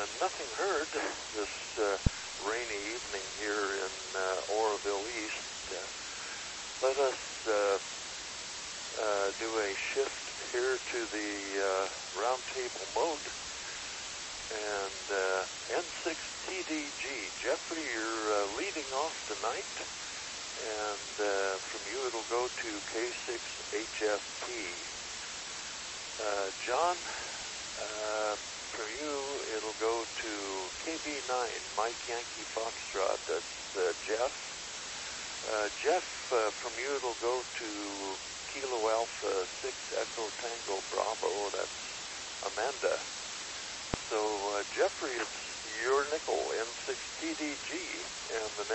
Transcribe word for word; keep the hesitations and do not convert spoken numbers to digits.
nothing heard this uh, rainy evening here in uh, Oroville East. Uh, let us uh, uh, do a shift here to the uh, roundtable mode. And uh, N six T D G, Jeffrey, you're uh, leading off tonight. And uh, from you it'll go to K six H F P. Uh, John, uh, from you it'll go to K B nine, Mike Yankee Foxtrot. That's uh, Jeff. Uh, Jeff, uh, from you it'll go to Kilo Alpha six Echo Tango Bravo. That's Amanda. So uh, Jeffrey, it's your nickel, N six T D G, and the